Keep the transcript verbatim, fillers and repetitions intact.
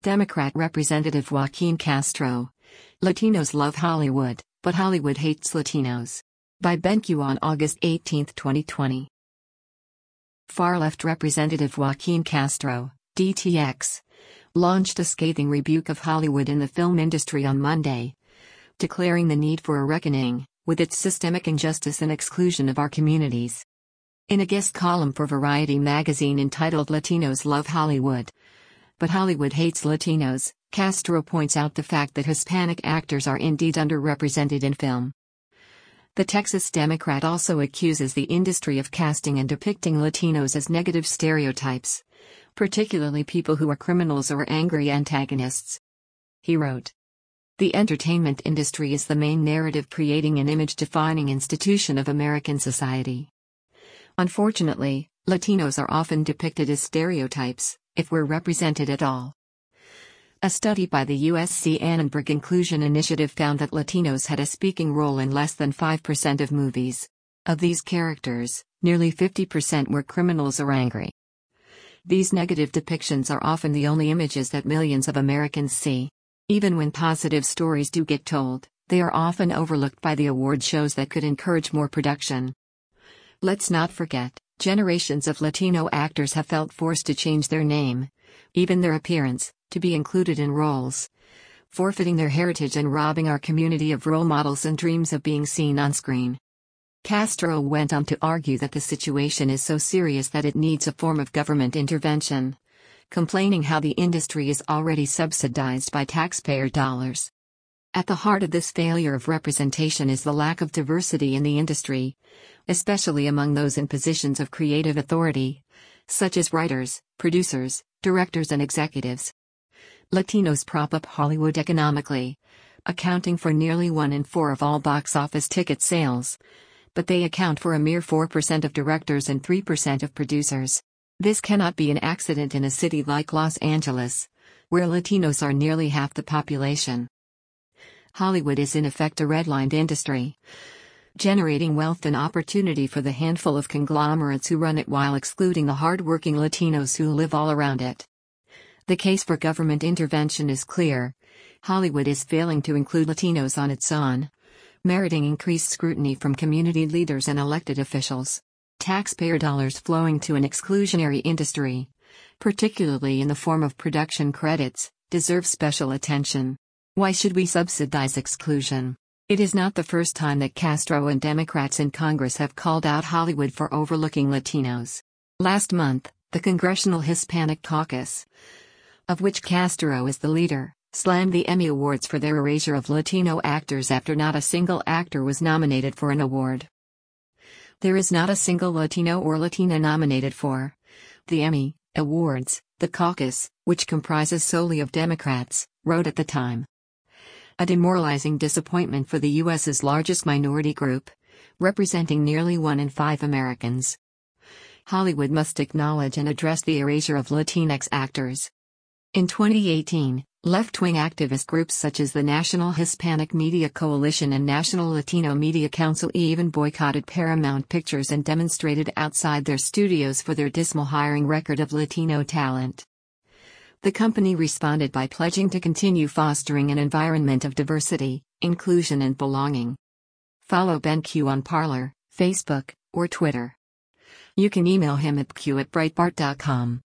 Democrat Representative Joaquin Castro. Latinos love Hollywood, but Hollywood hates Latinos. By BenQ on August eighteenth, twenty twenty. Far-left Representative Joaquin Castro, D T X, launched a scathing rebuke of Hollywood in the film industry on Monday, declaring the need for a reckoning with its systemic injustice and exclusion of our communities. In a guest column for Variety magazine entitled Latinos Love Hollywood, but Hollywood Hates Latinos, Castro points out the fact that Hispanic actors are indeed underrepresented in film. The Texas Democrat also accuses the industry of casting and depicting Latinos as negative stereotypes, particularly people who are criminals or angry antagonists. He wrote, "The entertainment industry is the main narrative-creating and image-defining institution of American society. Unfortunately, Latinos are often depicted as stereotypes, if we're represented at all." A study by the U S C Annenberg Inclusion Initiative found that Latinos had a speaking role in less than five percent of movies. Of these characters, nearly fifty percent were criminals or angry. These negative depictions are often the only images that millions of Americans see. Even when positive stories do get told, they are often overlooked by the award shows that could encourage more production. Let's not forget, generations of Latino actors have felt forced to change their name, even their appearance, to be included in roles, forfeiting their heritage and robbing our community of role models and dreams of being seen on screen. Castro went on to argue that the situation is so serious that it needs a form of government intervention, complaining how the industry is already subsidized by taxpayer dollars. At the heart of this failure of representation is the lack of diversity in the industry, especially among those in positions of creative authority, such as writers, producers, directors and executives. Latinos prop up Hollywood economically, accounting for nearly one in four of all box office ticket sales, but they account for a mere four percent of directors and three percent of producers. This cannot be an accident in a city like Los Angeles, where Latinos are nearly half the population. Hollywood is in effect a redlined industry, generating wealth and opportunity for the handful of conglomerates who run it while excluding the hard-working Latinos who live all around it. The case for government intervention is clear. Hollywood is failing to include Latinos on its own, meriting increased scrutiny from community leaders and elected officials. Taxpayer dollars flowing to an exclusionary industry, particularly in the form of production credits, deserve special attention. Why should we subsidize exclusion? It is not the first time that Castro and Democrats in Congress have called out Hollywood for overlooking Latinos. Last month, the Congressional Hispanic Caucus, of which Castro is the leader, slammed the Emmy Awards for their erasure of Latino actors after not a single actor was nominated for an award. There is not a single Latino or Latina nominated for the Emmy Awards, the caucus, which comprises solely of Democrats, wrote at the time. A demoralizing disappointment for the U S's largest minority group, representing nearly one in five Americans. Hollywood must acknowledge and address the erasure of Latinx actors. In twenty eighteen, left-wing activist groups such as the National Hispanic Media Coalition and National Latino Media Council even boycotted Paramount Pictures and demonstrated outside their studios for their dismal hiring record of Latino talent. The company responded by pledging to continue fostering an environment of diversity, inclusion and belonging. Follow BenQ on Parler, Facebook, or Twitter. You can email him at q at breitbart dot com.